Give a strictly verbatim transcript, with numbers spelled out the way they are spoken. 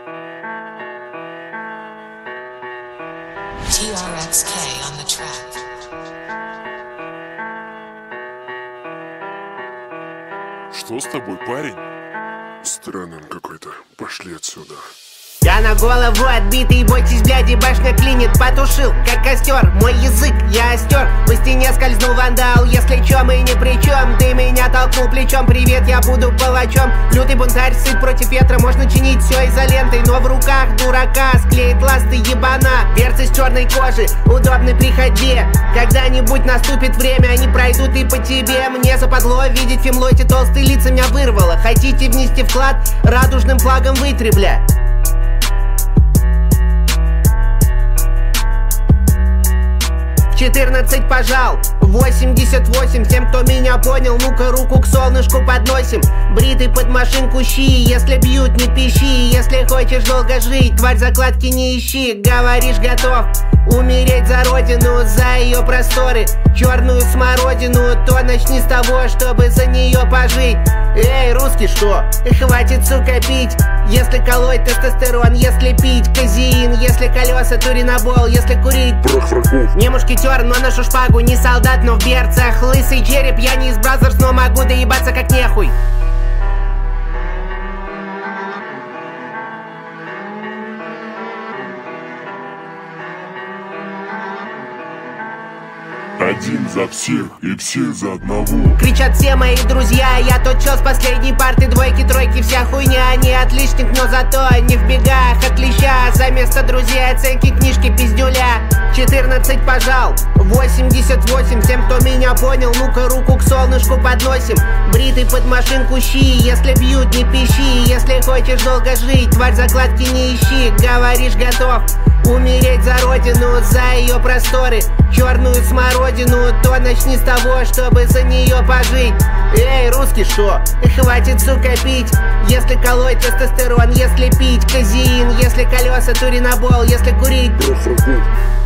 T R X K on the track. Что с тобой, парень? Странный он какой-то. Пошли отсюда. Я на голову отбитый, бойтесь, бляди, башня клинит. Потушил, как костер, мой язык я остер. По стене скользнул вандал, если чё, мы ни при чем. Ты меня толкнул плечом, привет, я буду палачом. Лютый бунтарь, сыт против ветра, можно чинить все изолентой. Но в руках дурака склеит ласты ебана. Берцы с черной кожи, удобный при ходьбе. Когда-нибудь наступит время, они пройдут и по тебе. Мне западло видеть фимлоте, толстые лица меня вырвало. Хотите внести вклад, радужным флагом вытребля. четырнадцать пожал, восемьдесят восемь. Тем, кто меня понял, ну-ка руку к солнышку подносим. Бритый под машинку щи, если бьют, не пищи. Если хочешь долго жить, тварь, закладки не ищи. Говоришь, готов умереть за родину, за ее просторы, черную смородину. То начни с того, чтобы за нее пожить. Эй, русский, что? Хватит, сука, пить. Если колоть тестостерон, если пить казеин, если колеса туринобол, если курить прах врагов. Не мушкетер, но ношу шпагу, не солдат, но в берцах. Лысый череп, я не из Бразерс, но могу доебаться как нехуй. Один за всех и все за одного. Кричат все мои друзья, я тот чел с последней парты. Двойки, тройки, вся хуйня, не отличник, но зато не в бегах от леща. За место друзей оценки книжки пиздюля. четырнадцать пожал, восемьдесят восемь. Тем, кто меня понял, ну-ка руку к солнышку подносим. Бритый под машинку щи, если бьют, не пищи. Если хочешь долго жить, тварь, закладки не ищи. Говоришь, готов умереть за родину, за ее просторы, черную смородину. То начни с того, чтобы за нее пожить. Эй, русский, что? Хватит, сука, пить. Если колоть тестостерон, если пить казеин, если колеса туринобол, если курить Прах врагов.